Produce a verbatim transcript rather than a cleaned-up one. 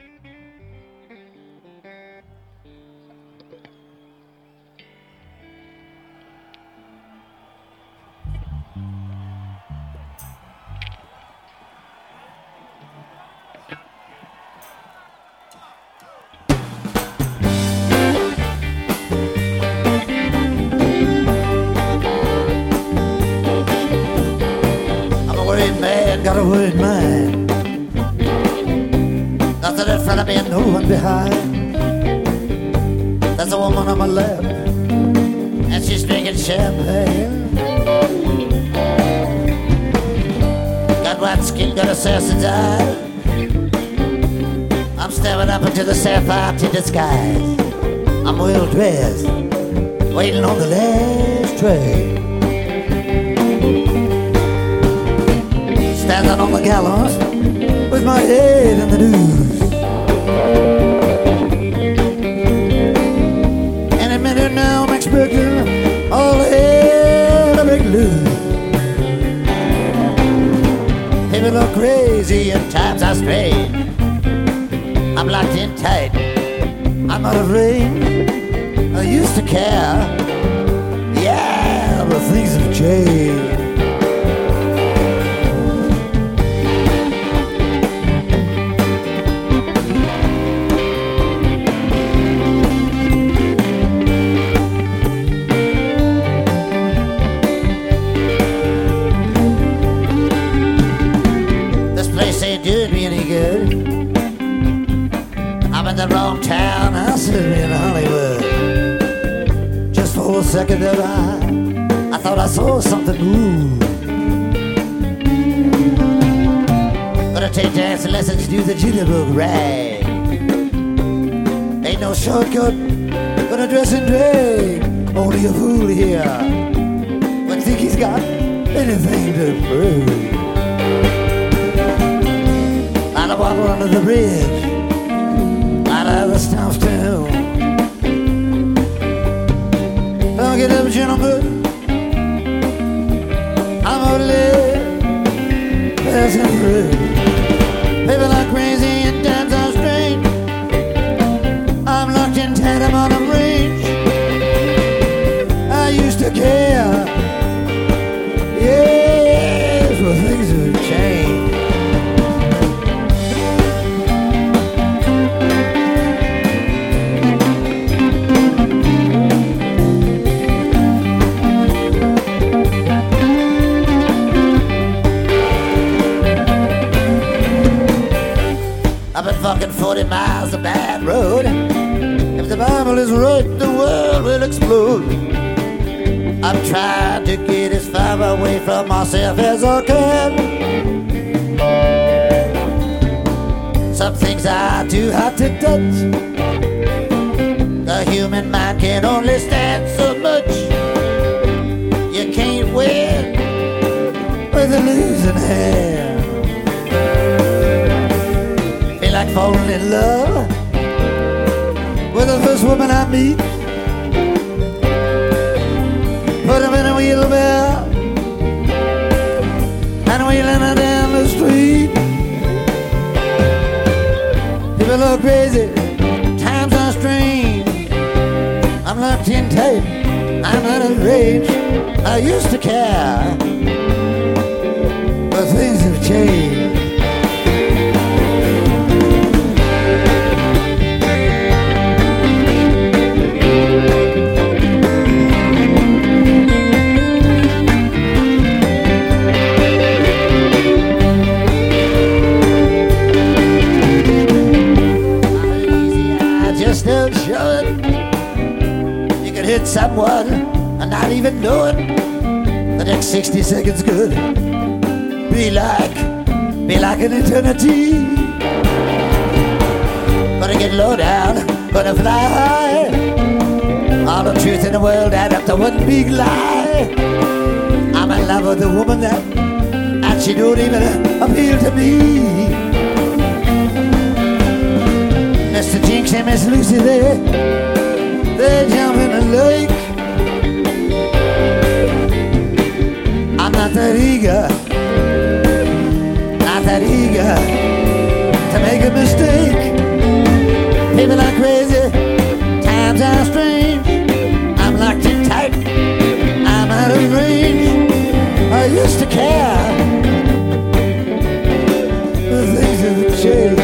Got a worried mind. Nothing in front of me and no one behind. There's a woman on my lap and she's drinking champagne. Got white skin, got assassin's eye. I'm staring up into the sapphire tinted skies. I'm well dressed, waiting on the last train. Standing on the gallows with my head in the news. Any minute now I'm expecting all hell to break loose. People are crazy and times are strange. I'm locked in tight, I'm not afraid. I used to care, yeah, but things have changed. Doing me any good. I'm in the wrong town, I should be in Hollywood. Just for a second there I, I thought I saw something move. Gonna take dance lessons, do the jitterbug rag. Ain't no shortcut, gonna dress in drag. Only a fool here would think he's got anything to prove. I waddle under the bridge, out of the South Town. Don't get up, gentlemen, I'm only passing through. People are crazy and times are strange. I'm locked in tight, I'm on a range. I used to care, yes, but things have changed. I've been fucking forty miles of bad road. If the Bible is right, the world will explode. I'm trying to get as far away from myself as I can. Some things are too hot to touch. The human mind can only stand so much. You can't win with a losing hand. Like falling in love with the first woman I meet. Put him in a wheelbarrow and wheeling her down the street. People are crazy, times are strange. I'm locked in tight, I'm out of range. I used to care, but things have changed. Hit someone and not even know it. The next sixty seconds could be like, be like an eternity. Gonna get low down, gonna fly high. All the truth in the world add up to one big lie. I'm in love with a woman that, and she don't even appeal to me. Mister Jinx and Miss Lucy there, they jump in the lake. I'm not that eager, not that eager to make a mistake. used to care. Things have changed.